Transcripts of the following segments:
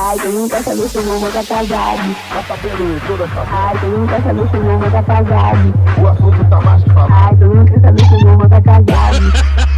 Ai, todo mundo quer saber se o vovô tá casado. Tá sabendo toda essa Ai, todo mundo quer saber se o vovô tá casado. O assunto tá mais que falado. Ai, todo mundo quer saber se o vovô tá casado.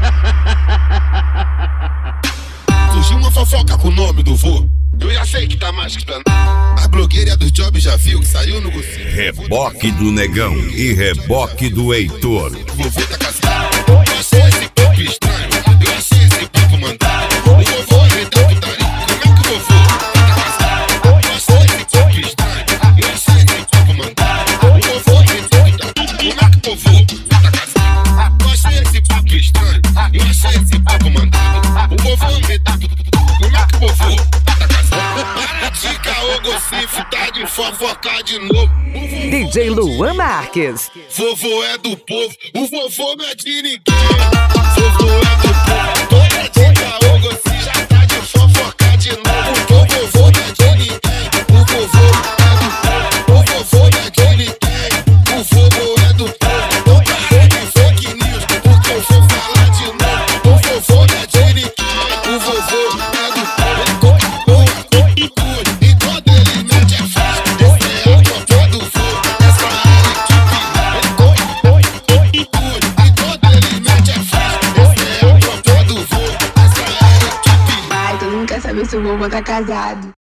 Surgiu uma fofoca com o nome do vô. Eu já sei que tá mais que planado. A blogueira dos jobs já viu que saiu no Gostinho. Reboque do Negão e reboque do Heitor. Vovô tá casado. Eu achei esse papo estranho. Eu achei esse papo mandado. O vovô inventou putaria. Como é que o vovô tá casado? Eu achei esse papo estranho. Eu achei esse papo mandado. O vovô inventou putaria. Como é que o vovô tá casado? Eu achei esse papo estranho. Eu achei esse papo mandado. O vovô inventou putaria. Como é que o vovô tá casado? Para de caô, Gocifo, tá de fofocar de novo. DJ Luan Marques. Vovô é do povo, o vovô não é de ninguém. Vovô é do povo, toda dica o Gossi já tá de fofocar de novo. O vovô não é de ninguém, o vovô é do povo. O vovô não é de ninguém, o vovô é do povo. Não para de fake news, porque eu vou falar de novo. O vovô não é de ninguém, o vovô é do povo. E quando ele mete a faixa, esse é o vovô do vô. Essa é a equipe. E quando ele mete a faixa, esse é o vovô do vô. Essa é a equipe. Ai, todo mundo quer saber se o vovô tá casado.